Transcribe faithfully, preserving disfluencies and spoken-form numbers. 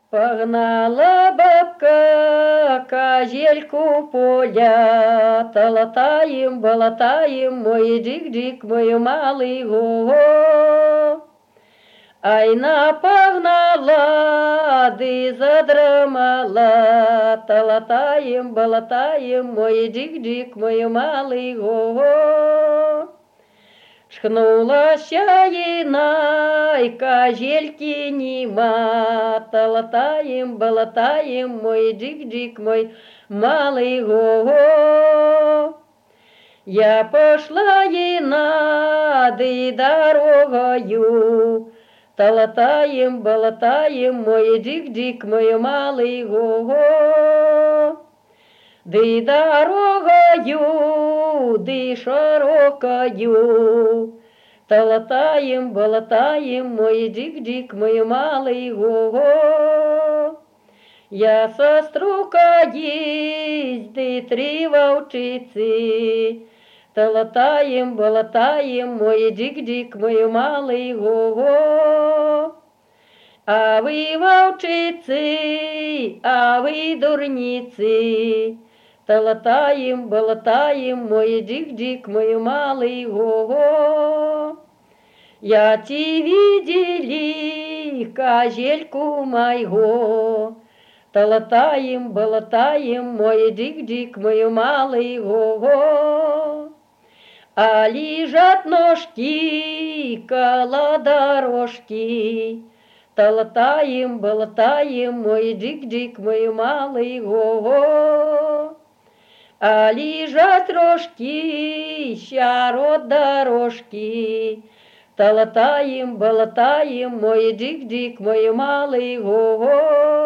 Погнала бабка козельку поля, толотаем, болотаем, мой дик-дик, мой малый го. Айна погнала, ды задремала, толотаем, болотаем, мой дик-дик, мой малый го. Шхнулася ина, и козельки нема, толотаем, болотаем, мой дик-дик, мой малый го. Я пошла ина, да и дорогою, толотаем, болотаем, мой дик-дик, мой малый го. Да и дорогою, да и широкою, толотаем, болотаем, мой дик-дик, мой малый го. Я сострука есть, да и три волчицы, толотаем, болотаем, мой дик-дик, мой малый го. А вы волчицы, а вы дурницы, толотаем, болотаем, мой дик-дик, мой малый го. Я ти видели козельку моего, толотаем, болотаем, мой дик-дик, мой малый го. А лежат ножки коло дорожки, толотаем, болотаем, мой дик-дик, мой малый го. А лежат рожки, щарот дорожки, толотаем, болотаем, мой дик-дик, мой малый го.